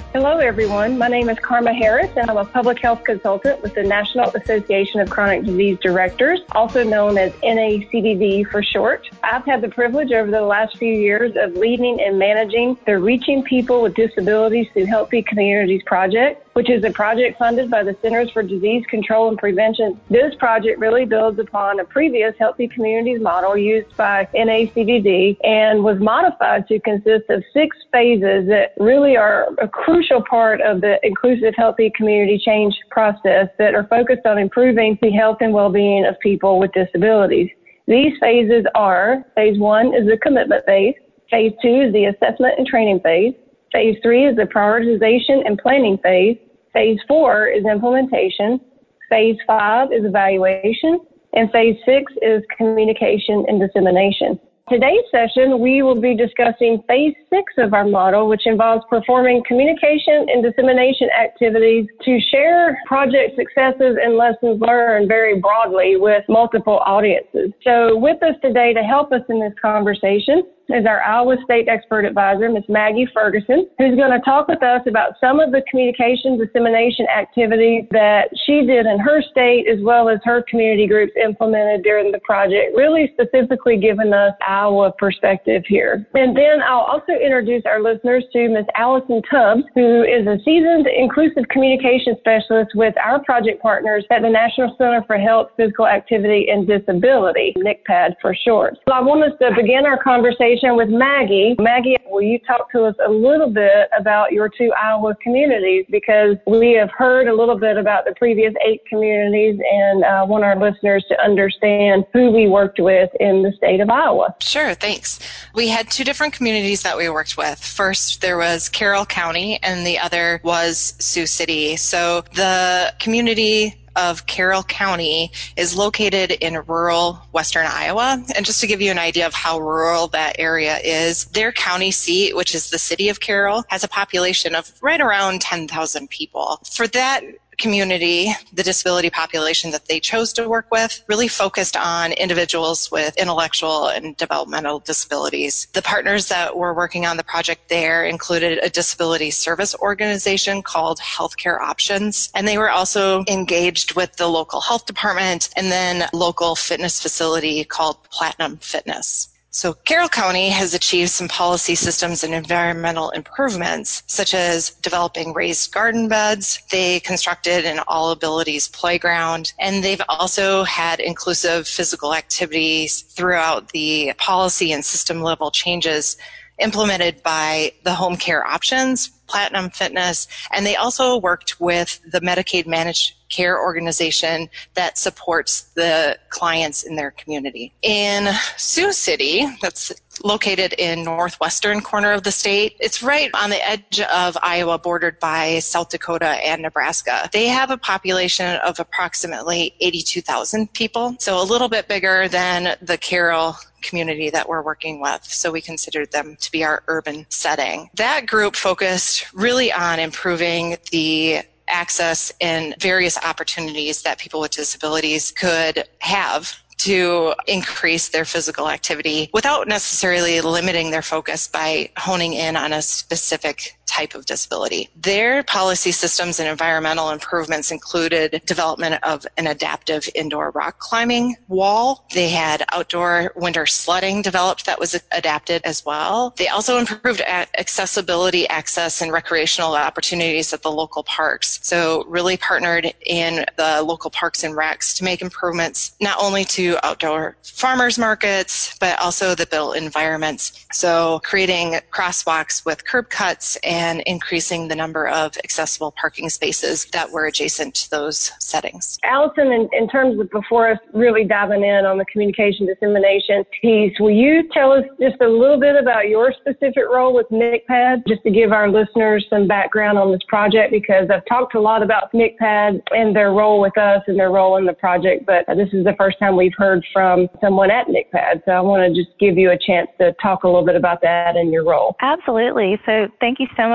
Hello, everyone. My name is Karma Harris, and I'm a public health consultant with the National Association of Chronic Disease Directors, also known as NACDD for short. I've had the privilege over the last few years of leading and managing the Reaching People with Disabilities Through Healthy Communities project, which is a project funded by the Centers for Disease Control and Prevention. This project really builds upon a previous Healthy Communities model used by NACDD and was modified to consist of 6 phases that really are a crucial part of the inclusive healthy community change process that are focused on improving the health and well-being of people with disabilities. These phases are: phase 1 is the commitment phase, phase 2 is the assessment and training phase, phase 3 is the prioritization and planning phase, phase 4 is implementation, phase 5 is evaluation, and phase 6 is communication and dissemination. Today's session, we will be discussing phase 6 of our model, which involves performing communication and dissemination activities to share project successes and lessons learned very broadly with multiple audiences. So with us today to help us in this conversation is our Iowa State Expert Advisor, Ms. Maggie Ferguson, who's going to talk with us about some of the communication dissemination activities that she did in her state, as well as her community groups implemented during the project, really specifically giving us Iowa perspective here. And then I'll also introduce our listeners to Ms. Allison Tubbs, who is a seasoned inclusive communication specialist with our project partners at the National Center for Health, Physical Activity, and Disability, NCPAD for short. So I want us to begin our conversation with Maggie. Maggie, will you talk to us a little bit about your 2 Iowa communities? Because we have heard a little bit about the previous 8 communities and want our listeners to understand who we worked with in the state of Iowa. Sure, thanks. We had 2 different communities that we worked with. First, there was Carroll County, and the other was Sioux City. So the community of Carroll County is located in rural western Iowa. And just to give you an idea of how rural that area is, their county seat, which is the city of Carroll, has a population of right around 10,000 people. For that community, the disability population that they chose to work with really focused on individuals with intellectual and developmental disabilities. The partners that were working on the project there included a disability service organization called Healthcare Options, and they were also engaged with the local health department and then local fitness facility called Platinum Fitness. So Carroll County has achieved some policy systems and environmental improvements, such as developing raised garden beds. They constructed an all abilities playground, and they've also had inclusive physical activities throughout the policy and system level changes implemented by the Home Care Options, Platinum Fitness, and they also worked with the Medicaid Managed Care organization that supports the clients in their community. In Sioux City, that's located in northwestern corner of the state, it's right on the edge of Iowa, bordered by South Dakota and Nebraska. They have a population of approximately 82,000 people, so a little bit bigger than the Carroll community that we're working with, so we considered them to be our urban setting. That group focused really on improving the access and various opportunities that people with disabilities could have to increase their physical activity without necessarily limiting their focus by honing in on a specific type of disability. Their policy systems and environmental improvements included development of an adaptive indoor rock climbing wall. They had outdoor winter sledding developed that was adapted as well. They also improved accessibility, access, and recreational opportunities at the local parks. So really partnered in the local parks and recs to make improvements not only to outdoor farmers markets, but also the built environments. So creating crosswalks with curb cuts and increasing the number of accessible parking spaces that were adjacent to those settings. Allison, in terms of before us really diving in on the communication dissemination piece, will you tell us just a little bit about your specific role with NCPAD, just to give our listeners some background on this project? Because I've talked a lot about NCPAD and their role with us and their role in the project, but this is the first time we've heard from someone at NCPAD. So I want to just give you a chance to talk a little bit about that and your role. Absolutely. So thank you so much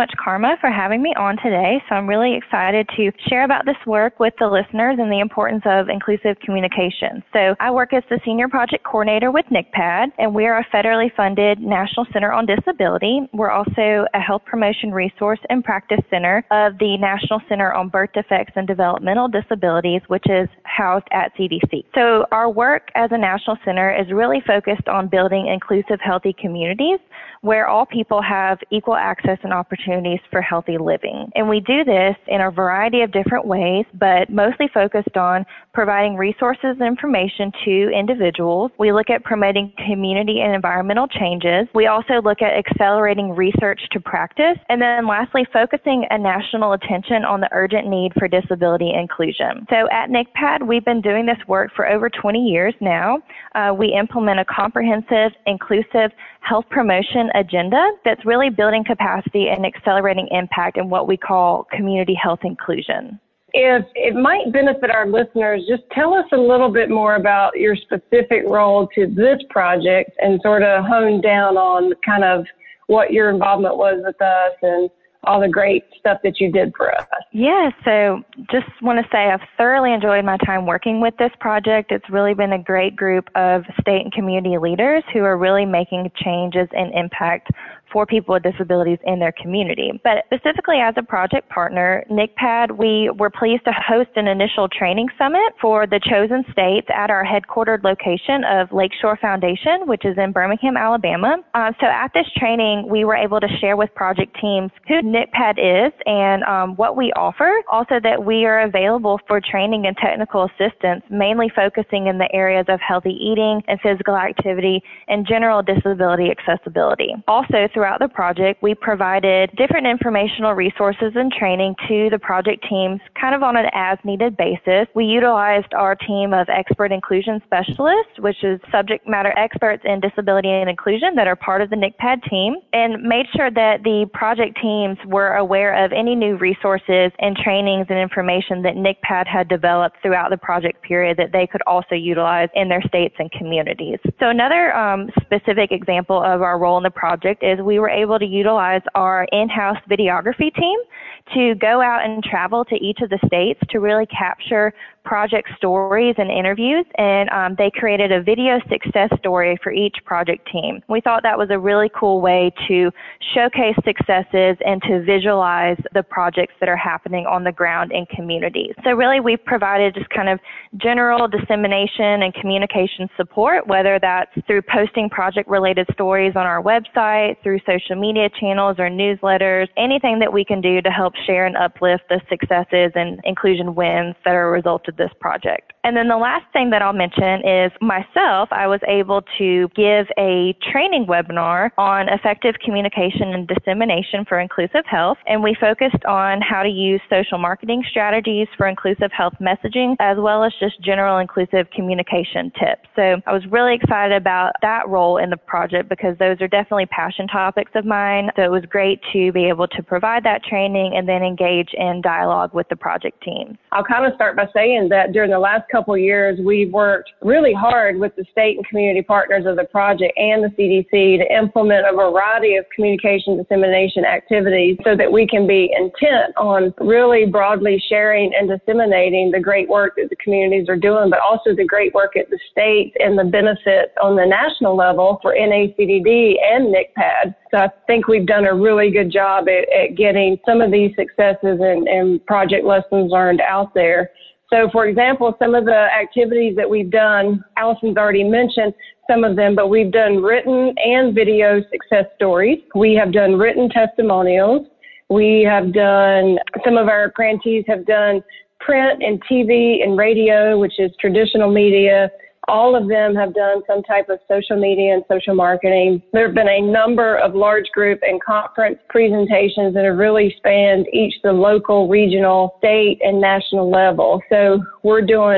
much, Karma, for having me on today. So I'm really excited to share about this work with the listeners and the importance of inclusive communication. So I work as the Senior Project Coordinator with NCPAD, and we are a federally funded National Center on Disability. We're also a health promotion resource and practice center of the National Center on Birth Defects and Developmental Disabilities, which is housed at CDC. So our work as a national center is really focused on building inclusive, healthy communities where all people have equal access and opportunities for healthy living. And we do this in a variety of different ways, but mostly focused on providing resources and information to individuals. We look at promoting community and environmental changes. We also look at accelerating research to practice. And then lastly, focusing a national attention on the urgent need for disability inclusion. So at NCPAD, we've been doing this work for over 20 years now. We implement a comprehensive, inclusive health promotion agenda that's really building capacity and accelerating impact in what we call community health inclusion. If it might benefit our listeners, just tell us a little bit more about your specific role to this project and sort of hone down on kind of what your involvement was with us and all the great stuff that you did for us. Yeah, so just want to say I've thoroughly enjoyed my time working with this project. It's really been a great group of state and community leaders who are really making changes and impact for people with disabilities in their community. But specifically as a project partner, NCPAD, we were pleased to host an initial training summit for the chosen states at our headquartered location of Lakeshore Foundation, which is in Birmingham, Alabama. So at this training, we were able to share with project teams who NCPAD is and what we offer. Also that we are available for training and technical assistance, mainly focusing in the areas of healthy eating and physical activity and general disability accessibility. Also, throughout the project, we provided different informational resources and training to the project teams kind of on an as-needed basis. We utilized our team of expert inclusion specialists, which is subject matter experts in disability and inclusion that are part of the NCPAD team, and made sure that the project teams were aware of any new resources and trainings and information that NCPAD had developed throughout the project period that they could also utilize in their states and communities. So another specific example of our role in the project is we were able to utilize our in-house videography team to go out and travel to each of the states to really capture project stories and interviews, and they created a video success story for each project team. We thought that was a really cool way to showcase successes and to visualize the projects that are happening on the ground in communities. So really we've provided just kind of general dissemination and communication support, whether that's through posting project-related stories on our website, through social media channels or newsletters, anything that we can do to help share and uplift the successes and inclusion wins that are a result of this project. And then the last thing that I'll mention is myself, I was able to give a training webinar on effective communication and dissemination for inclusive health. And we focused on how to use social marketing strategies for inclusive health messaging, as well as just general inclusive communication tips. So I was really excited about that role in the project because those are definitely passion topics of mine. So it was great to be able to provide that training and then engage in dialogue with the project teams. I'll kind of start by saying that during the last couple of years, we've worked really hard with the state and community partners of the project and the CDC to implement a variety of communication dissemination activities so that we can be intent on really broadly sharing and disseminating the great work that the communities are doing, but also the great work at the state and the benefits on the national level for NACDD and NCPAD. So I think we've done a really good job at getting some of these successes and project lessons learned out there. So, for example, some of the activities that we've done, Allison's already mentioned some of them, but we've done written and video success stories. We have done written testimonials. We have done, some of our grantees have done print and TV and radio, which is traditional media. All of them have done some type of social media and social marketing. There have been a number of large group and conference presentations that have really spanned each the local, regional, state, and national level. So we're doing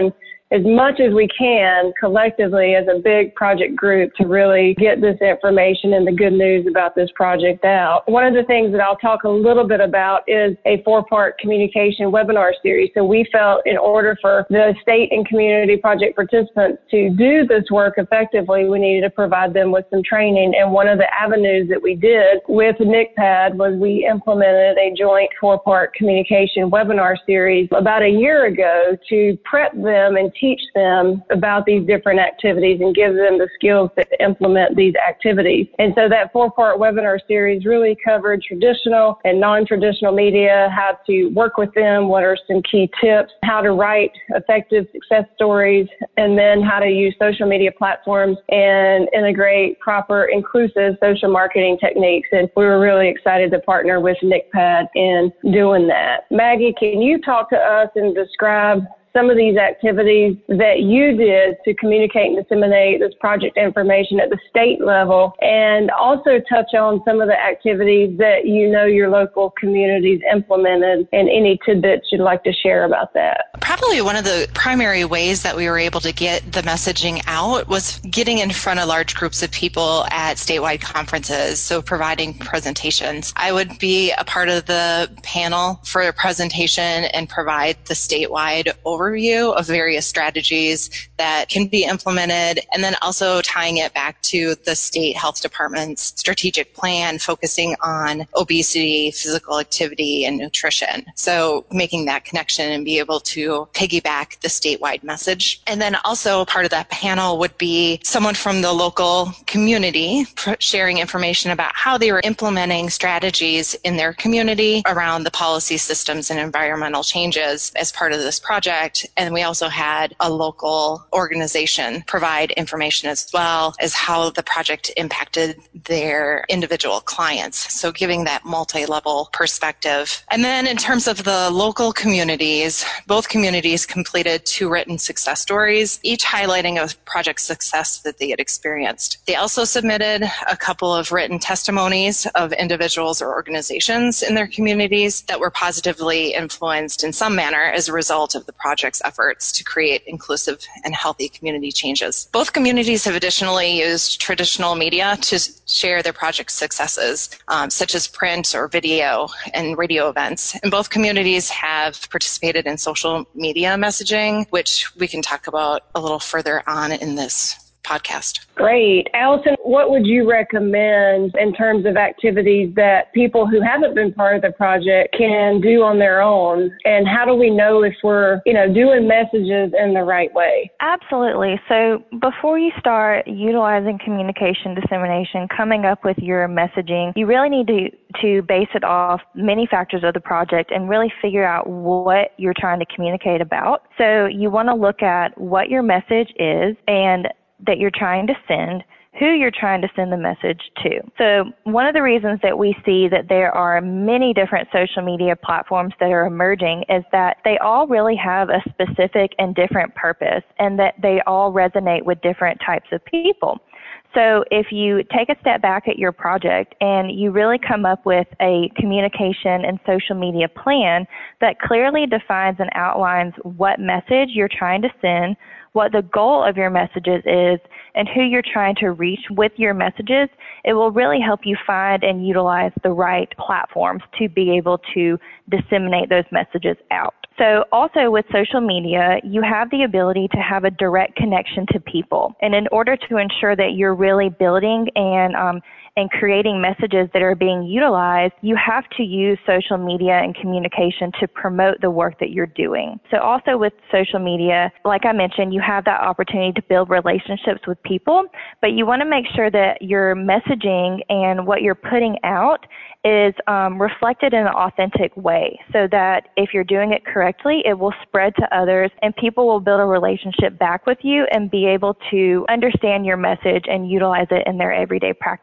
as much as we can collectively as a big project group to really get this information and the good news about this project out. One of the things that I'll talk a little bit about is a 4-part communication webinar series. So we felt in order for the state and community project participants to do this work effectively, we needed to provide them with some training. And one of the avenues that we did with NCPAD was we implemented a joint 4-part communication webinar series about a year ago to prep them and teach them about these different activities and give them the skills to implement these activities. And so that 4-part webinar series really covered traditional and non-traditional media, how to work with them, what are some key tips, how to write effective success stories, and then how to use social media platforms and integrate proper inclusive social marketing techniques. And we were really excited to partner with NCPAD in doing that. Maggie, can you talk to us and describe some of these activities that you did to communicate and disseminate this project information at the state level, and also touch on some of the activities that you know your local communities implemented and any tidbits you'd like to share about that? Probably one of the primary ways that we were able to get the messaging out was getting in front of large groups of people at statewide conferences, so providing presentations. I would be a part of the panel for a presentation and provide the statewide overview of various strategies that can be implemented, and then also tying it back to the state health department's strategic plan focusing on obesity, physical activity, and nutrition. So making that connection and be able to piggyback the statewide message. And then also part of that panel would be someone from the local community sharing information about how they were implementing strategies in their community around the policy systems and environmental changes as part of this project. And we also had a local organization provide information as well as how the project impacted their individual clients. So giving that multi-level perspective. And then in terms of the local communities, both communities completed 2 written success stories, each highlighting a project success that they had experienced. They also submitted a couple of written testimonies of individuals or organizations in their communities that were positively influenced in some manner as a result of the project's efforts to create inclusive and healthy community changes. Both communities have additionally used traditional media to share their project successes, such as print or video and radio events. And both communities have participated in social media messaging, which we can talk about a little further on in this podcast. Great. Allison, what would you recommend in terms of activities that people who haven't been part of the project can do on their own? And how do we know if we're, doing messages in the right way? Absolutely. So before you start utilizing communication dissemination, coming up with your messaging, you really need to base it off many factors of the project and really figure out what you're trying to communicate about. So you want to look at what your message is and that you're trying to send, who you're trying to send the message to. So one of the reasons that we see that there are many different social media platforms that are emerging is that they all really have a specific and different purpose, and that they all resonate with different types of people. So if you take a step back at your project and you really come up with a communication and social media plan that clearly defines and outlines what message you're trying to send, what the goal of your messages is, and who you're trying to reach with your messages, it will really help you find and utilize the right platforms to be able to disseminate those messages out. So also with social media, you have the ability to have a direct connection to people. And in order to ensure that you're really building and creating messages that are being utilized, you have to use social media and communication to promote the work that you're doing. So also with social media, like I mentioned, you have that opportunity to build relationships with people, but you want to make sure that your messaging and what you're putting out is reflected in an authentic way, so that if you're doing it correctly, it will spread to others and people will build a relationship back with you and be able to understand your message and utilize it in their everyday practices and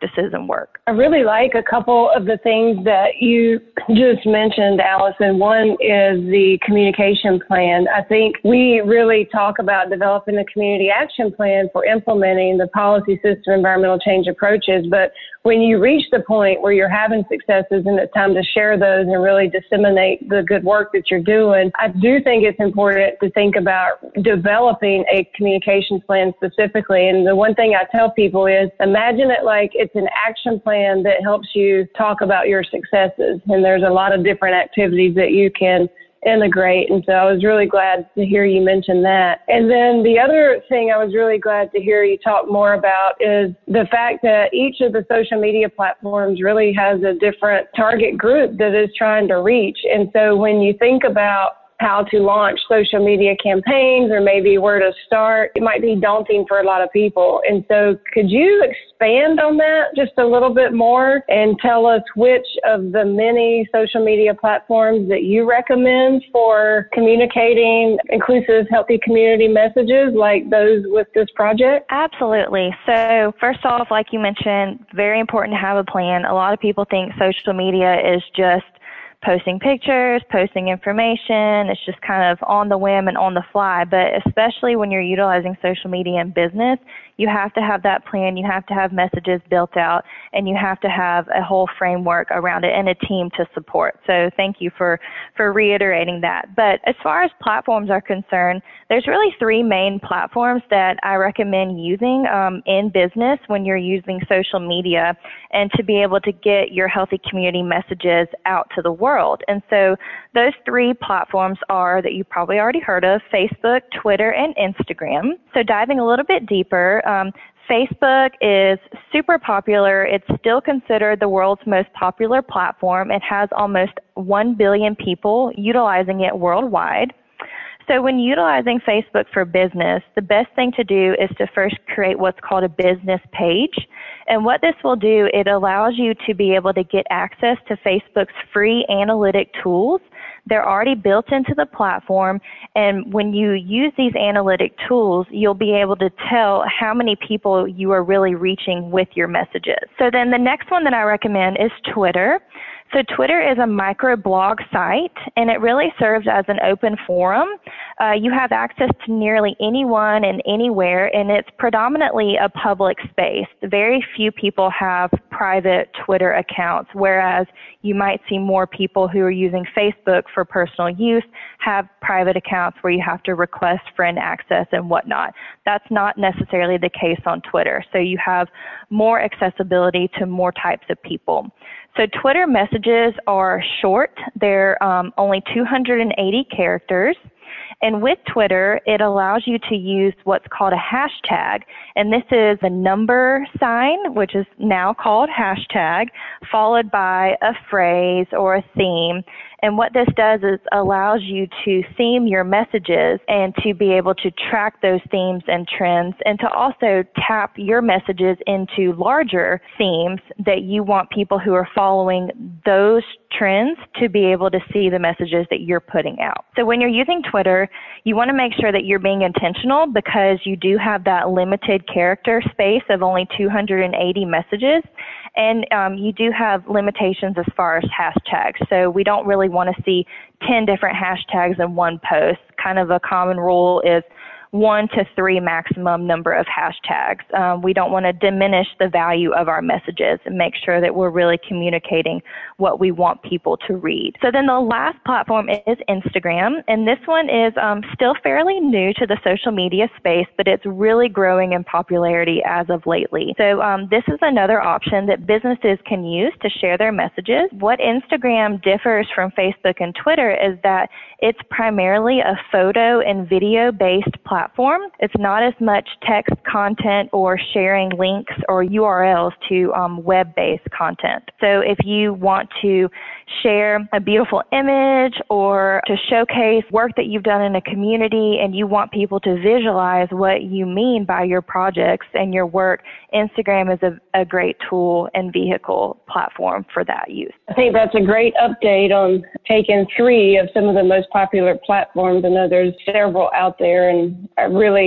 can work. I really like a couple of the things that you just mentioned, Allison. One is the communication plan. I think we really talk about developing a community action plan for implementing the policy system environmental change approaches, but when you reach the point where you're having successes and it's time to share those and really disseminate the good work that you're doing, I do think it's important to think about developing a communications plan specifically. And the one thing I tell people is imagine it like it's an action plan that helps you talk about your successes. And there's a lot of different activities that you can integrate. And so I was really glad to hear you mention that. And then the other thing I was really glad to hear you talk more about is the fact that each of the social media platforms really has a different target group that is trying to reach. And so when you think about how to launch social media campaigns or maybe where to start, it might be daunting for a lot of people. And so could you expand on that just a little bit more and tell us which of the many social media platforms that you recommend for communicating inclusive, healthy community messages like those with this project? Absolutely. So first off, like you mentioned, very important to have a plan. A lot of people think social media is just posting pictures, posting information. It's just kind of on the whim and on the fly. But especially when you're utilizing social media in business, you have to have that plan. You have to have messages built out, and you have to have a whole framework around it and a team to support. So thank you for reiterating that. But as far as platforms are concerned, there's really three main platforms that I recommend using in business when you're using social media and to be able to get your healthy community messages out to the world. And so those three platforms are that you probably already heard of: Facebook, Twitter, and Instagram. So diving a little bit deeper, Facebook is super popular. It's still considered the world's most popular platform. It has almost 1 billion people utilizing it worldwide. So when utilizing Facebook for business, the best thing to do is to first create what's called a business page. And what this will do, it allows you to be able to get access to Facebook's free analytic tools. They're already built into the platform, and when you use these analytic tools, you'll be able to tell how many people you are really reaching with your messages. So then the next one that I recommend is Twitter. So Twitter is a microblog site, and it really serves as an open forum. You have access to nearly anyone and anywhere, and it's predominantly a public space. Very few people have private Twitter accounts, whereas you might see more people who are using Facebook for personal use have private accounts where you have to request friend access and whatnot. That's not necessarily the case on Twitter. So you have more accessibility to more types of people. So Twitter messages are short. They're only 280 characters. And with Twitter, it allows you to use what's called a hashtag. And this is a number sign, which is now called hashtag, followed by a phrase or a theme. And what this does is allows you to theme your messages and to be able to track those themes and trends, and to also tap your messages into larger themes that you want people who are following those trends to be able to see the messages that you're putting out. So when you're using Twitter, you want to make sure that you're being intentional, because you do have that limited character space of only 280 messages. And you do have limitations as far as hashtags. So we don't really want to see 10 different hashtags in one post. Kind of a common rule is 1 to 3 maximum number of hashtags. We don't want to diminish the value of our messages and make sure that we're really communicating what we want people to read. So then the last platform is Instagram, and this one is still fairly new to the social media space, but it's really growing in popularity as of lately. So this is another option that businesses can use to share their messages. What Instagram differs from Facebook and Twitter is that it's primarily a photo and video-based platform. It's not as much text content or sharing links or URLs to web-based content. So if you want to share a beautiful image or to showcase work that you've done in a community and you want people to visualize what you mean by your projects and your work, Instagram is a great tool and vehicle platform for that use. I think that's a great update on taking 3 of some of the most popular platforms. I know there's several out there, and I really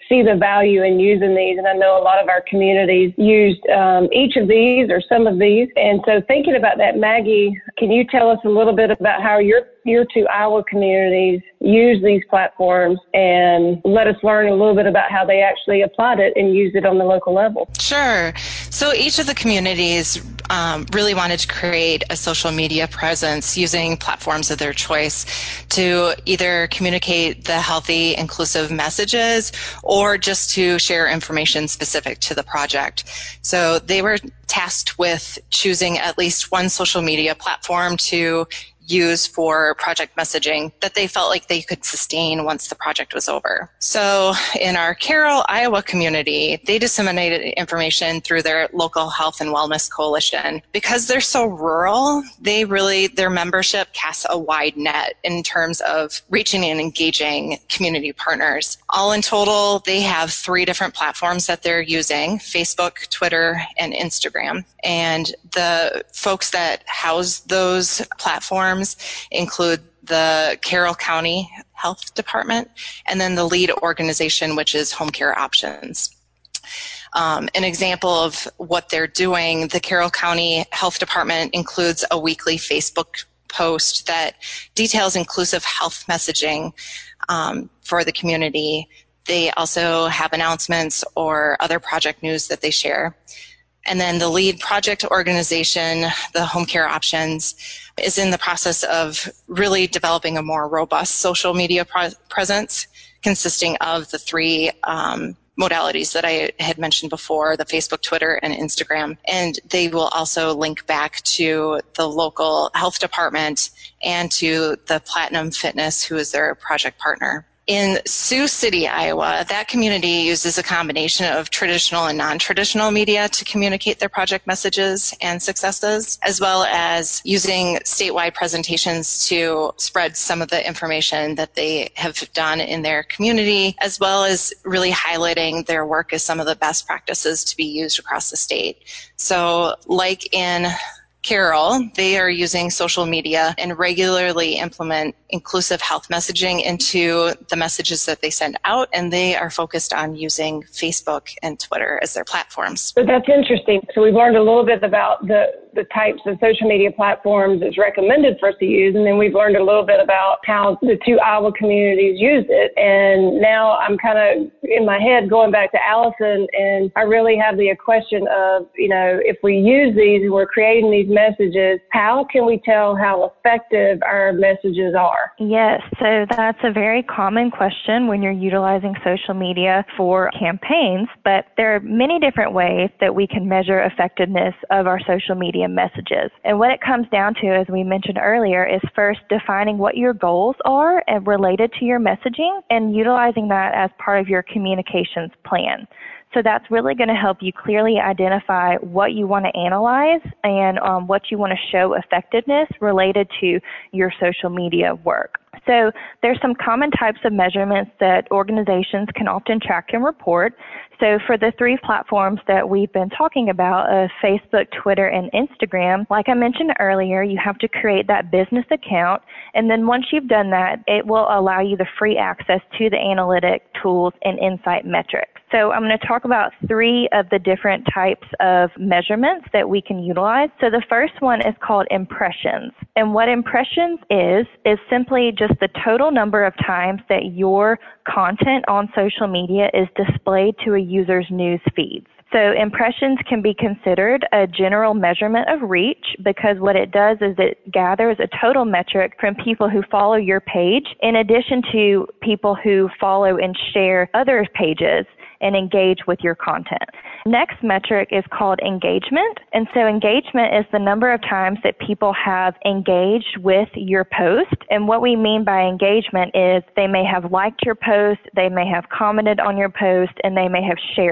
see the value in using these. And I know a lot of our communities used each of these or some of these. And so thinking about that, Maggie, can you tell us a little bit about how your two Iowa communities use these platforms and let us learn a little bit about how they actually applied it and used it on the local level? Sure. So each of the communities really wanted to create a social media presence using platforms of their choice to either communicate the healthy, inclusive messages or just to share information specific to the project. So they were tasked with choosing at least one social media platform to use for project messaging that they felt like they could sustain once the project was over. So in our Carroll, Iowa community, they disseminated information through their local health and wellness coalition. Because they're so rural, their membership casts a wide net in terms of reaching and engaging community partners. All in total, they have 3 different platforms that they're using: Facebook, Twitter, and Instagram. And the folks that house those platforms include the Carroll County Health Department and then the lead organization, which is Home Care Options. An example of what they're doing, the Carroll County Health Department includes a weekly Facebook post that details inclusive health messaging for the community. They also have announcements or other project news that they share. And then the lead project organization, the Home Care Options, is in the process of really developing a more robust social media presence consisting of the 3 modalities that I had mentioned before, the Facebook, Twitter, and Instagram. And they will also link back to the local health department and to the Platinum Fitness, who is their project partner. In Sioux City, Iowa, that community uses a combination of traditional and non-traditional media to communicate their project messages and successes, as well as using statewide presentations to spread some of the information that they have done in their community, as well as really highlighting their work as some of the best practices to be used across the state. So like in Carroll, they are using social media and regularly implement inclusive health messaging into the messages that they send out, and they are focused on using Facebook and Twitter as their platforms. So that's interesting. So we've learned a little bit about the types of social media platforms it's recommended for us to use, and then we've learned a little bit about how the 2 Iowa communities use it. And now I'm kind of in my head going back to Allison, and I really have the question of, if we use these and we're creating these messages, how can we tell how effective our messages are? Yes, so that's a very common question when you're utilizing social media for campaigns, but there are many different ways that we can measure effectiveness of our social media messages. And what it comes down to, as we mentioned earlier, is first defining what your goals are and related to your messaging and utilizing that as part of your communications plan. So that's really going to help you clearly identify what you want to analyze and what you want to show effectiveness related to your social media work. So there's some common types of measurements that organizations can often track and report. So for the 3 platforms that we've been talking about, Facebook, Twitter, and Instagram, like I mentioned earlier, you have to create that business account. And then once you've done that, it will allow you the free access to the analytic tools and insight metrics. So I'm going to talk about 3 of the different types of measurements that we can utilize. So the first one is called impressions. And what impressions is simply just the total number of times that your content on social media is displayed to a user's news feeds. So impressions can be considered a general measurement of reach because what it does is it gathers a total metric from people who follow your page in addition to people who follow and share other pages and engage with your content. Next metric is called engagement. And so engagement is the number of times that people have engaged with your post. And what we mean by engagement is they may have liked your post, they may have commented on your post, and they may have shared it.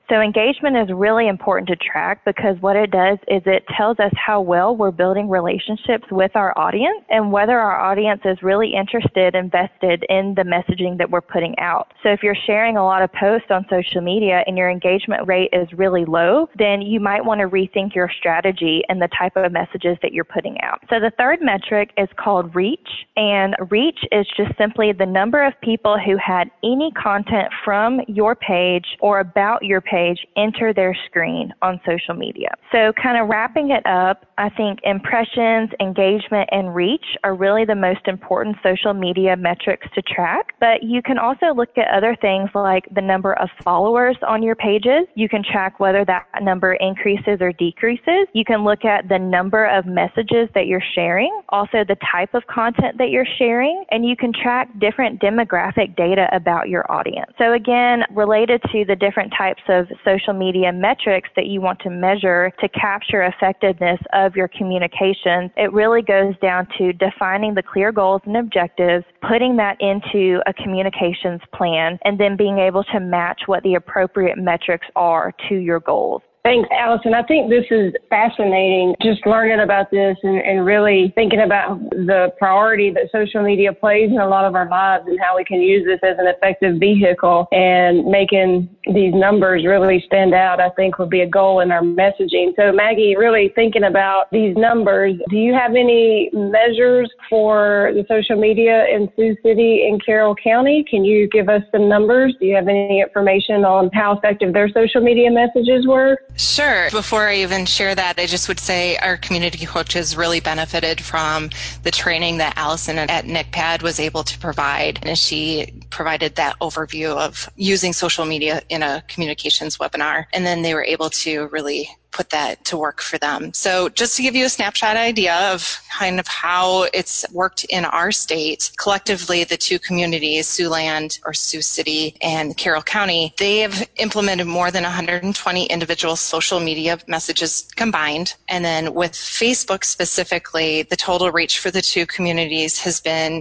So engagement is really important to track because what it does is it tells us how well we're building relationships with our audience and whether our audience is really invested in the messaging that we're putting out. So if you're sharing a lot of posts on social media and your engagement rate is really low, then you might want to rethink your strategy and the type of messages that you're putting out. So the third metric is called reach, and reach is just simply the number of people who had any content from your page or about your page enter their screen on social media. So kind of wrapping it up, I think impressions, engagement, and reach are really the most important social media metrics to track. But you can also look at other things like the number of followers on your pages. You can track whether that number increases or decreases. You can look at the number of messages that you're sharing, also the type of content that you're sharing, and you can track different demographic data about your audience. So again, related to the different types of social media metrics that you want to measure to capture effectiveness of your communications, it really goes down to defining the clear goals and objectives, putting that into a communications plan, and then being able to match what the appropriate metrics are to your goals. Thanks, Allison. I think this is fascinating, just learning about this and really thinking about the priority that social media plays in a lot of our lives and how we can use this as an effective vehicle, and making these numbers really stand out, I think, would be a goal in our messaging. So Maggie, really thinking about these numbers, do you have any measures for the social media in Sioux City and Carroll County? Can you give us some numbers? Do you have any information on how effective their social media messages were? Sure. Before I even share that, I just would say our community coaches really benefited from the training that Allison at NCPAD was able to provide. And she provided that overview of using social media in a communications webinar. And then they were able to really put that to work for them. So just to give you a snapshot idea of kind of how it's worked in our state, collectively the two communities, Siouxland or Sioux City and Carroll County, they have implemented more than 120 individual social media messages combined. And then with Facebook specifically, the total reach for the two communities has been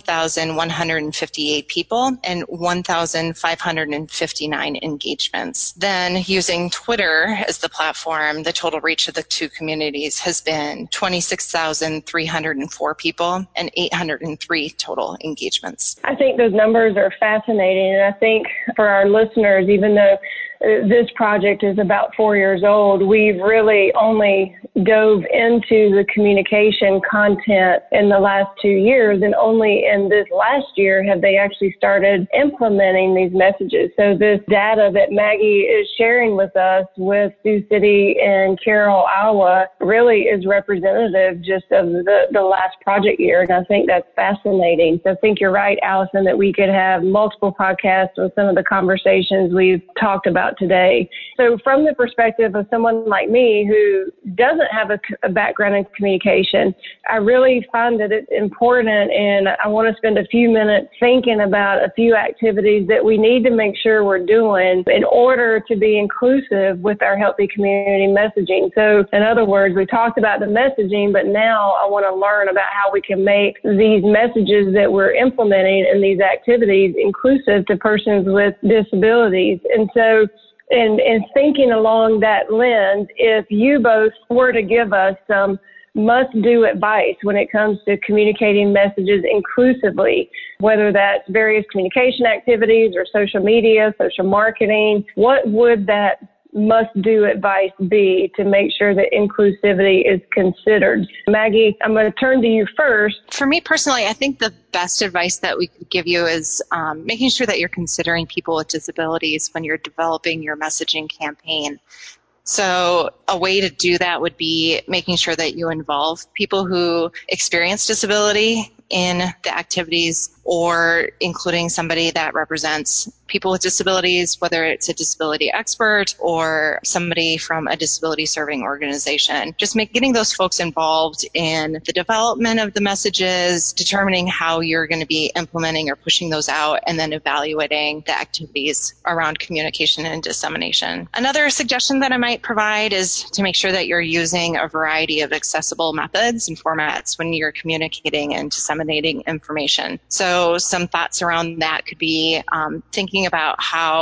20,158 people and 1,559 engagements. Then using Twitter as the platform, the total reach of the two communities has been 26,304 people and 803 total engagements. I think those numbers are fascinating, and I think for our listeners, even though this project is about 4 years old, we've really only dove into the communication content in the last 2 years, and only in this last year have they actually started implementing these messages. So this data that Maggie is sharing with us with Sioux City and Carroll, Iowa, really is representative just of the last project year, and I think that's fascinating. So I think you're right, Allison, that we could have multiple podcasts on some of the conversations we've talked about today. So from the perspective of someone like me who doesn't have a background in communication, I really find that it's important, and I want to spend a few minutes thinking about a few activities that we need to make sure we're doing in order to be inclusive with our healthy community messaging. So in other words, we talked about the messaging, but now I want to learn about how we can make these messages that we're implementing in these activities inclusive to persons with disabilities. And so in thinking along that lens, if you both were to give us some must-do advice when it comes to communicating messages inclusively, whether that's various communication activities or social media, social marketing, what would that must-do advice be to make sure that inclusivity is considered? Maggie, I'm going to turn to you first. For me personally, I think the best advice that we could give you is making sure that you're considering people with disabilities when you're developing your messaging campaign. So a way to do that would be making sure that you involve people who experience disability in the activities, or including somebody that represents people with disabilities, whether it's a disability expert or somebody from a disability serving organization. Just getting those folks involved in the development of the messages, determining how you're going to be implementing or pushing those out, and then evaluating the activities around communication and dissemination. Another suggestion that I might provide is to make sure that you're using a variety of accessible methods and formats when you're communicating and disseminating information. So some thoughts around that could be thinking about how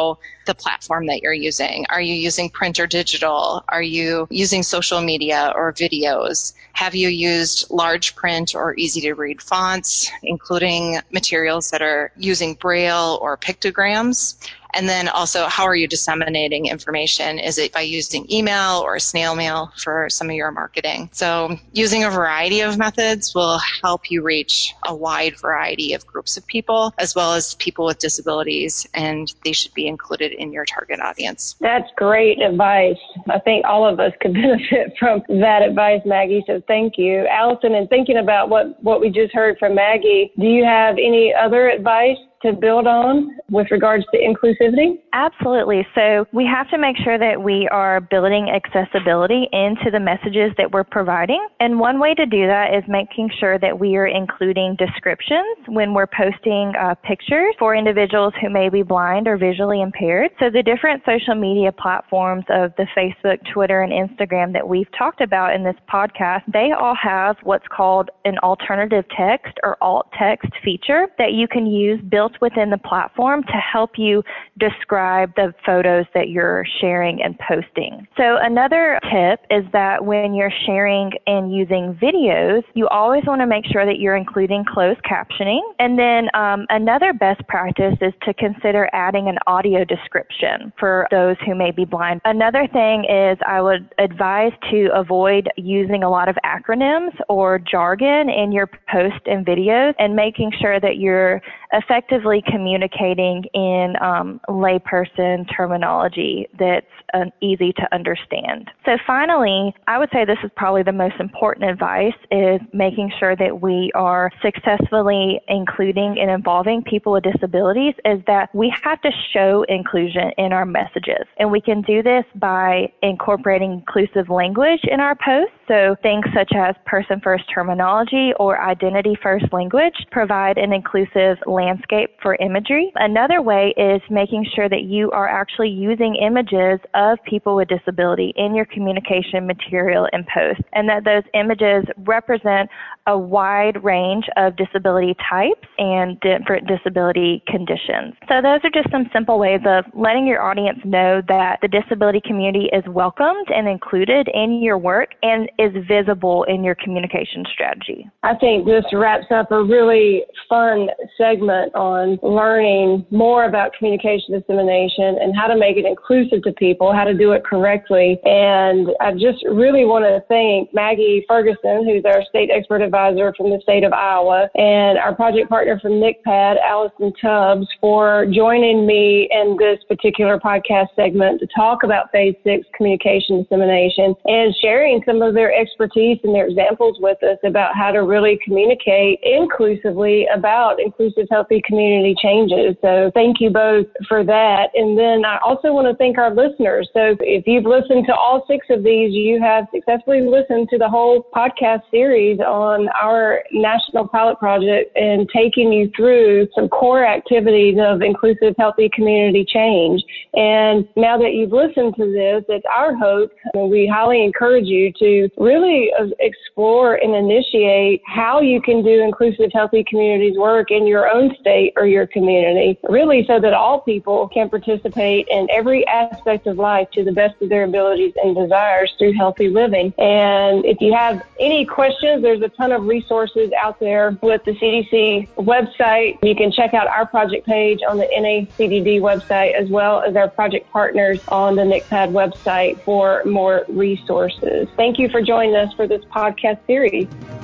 the platform that you're using. Are you using print or digital? Are you using social media or videos? Have you used large print or easy to read fonts, including materials that are using Braille or pictograms? And then also, how are you disseminating information? Is it by using email or snail mail for some of your marketing? So using a variety of methods will help you reach a wide variety of groups of people, as well as people with disabilities, and they should be included in your target audience. That's great advice. I think all of us could benefit from that advice, Maggie, so thank you. Allison, in thinking about what we just heard from Maggie, do you have any other advice to build on with regards to inclusivity? Absolutely. So we have to make sure that we are building accessibility into the messages that we're providing. And one way to do that is making sure that we are including descriptions when we're posting pictures for individuals who may be blind or visually impaired. So the different social media platforms of the Facebook, Twitter, and Instagram that we've talked about in this podcast, they all have what's called an alternative text or alt text feature that you can use built within the platform to help you describe the photos that you're sharing and posting. So another tip is that when you're sharing and using videos, you always want to make sure that you're including closed captioning. And then another best practice is to consider adding an audio description for those who may be blind. Another thing is I would advise to avoid using a lot of acronyms or jargon in your posts and videos, and making sure that you're effectively communicating in layperson terminology that's easy to understand. So finally, I would say this is probably the most important advice, is making sure that we are successfully including and involving people with disabilities, is that we have to show inclusion in our messages. And we can do this by incorporating inclusive language in our posts. So things such as person-first terminology or identity-first language provide an inclusive landscape for imagery. Another way is making sure that you are actually using images of people with disability in your communication material and posts, and that those images represent a wide range of disability types and different disability conditions. So those are just some simple ways of letting your audience know that the disability community is welcomed and included in your work and is visible in your communication strategy. I think this wraps up a really fun segment on learning more about communication dissemination and how to make it inclusive to people, how to do it correctly. And I just really want to thank Maggie Ferguson, who's our state expert advisor from the state of Iowa, and our project partner from NCPAD, Allison Tubbs, for joining me in this particular podcast segment to talk about Phase 6 communication dissemination and sharing some of their expertise and their examples with us about how to really communicate inclusively about inclusive, healthy community changes. So thank you both for that. And then I also want to thank our listeners. So if you've listened to all 6 of these, you have successfully listened to the whole podcast series on our national pilot project and taking you through some core activities of inclusive, healthy community change. And now that you've listened to this, it's our hope, and we highly encourage you to really explore and initiate how you can do inclusive, healthy communities work in your own state or your community, really so that all people can participate in every aspect of life to the best of their abilities and desires through healthy living. And if you have any questions, there's a ton of resources out there with the CDC website. You can check out our project page on the NACDD website, as well as our project partners on the NCPAD website for more resources. Thank you for joining us for this podcast series.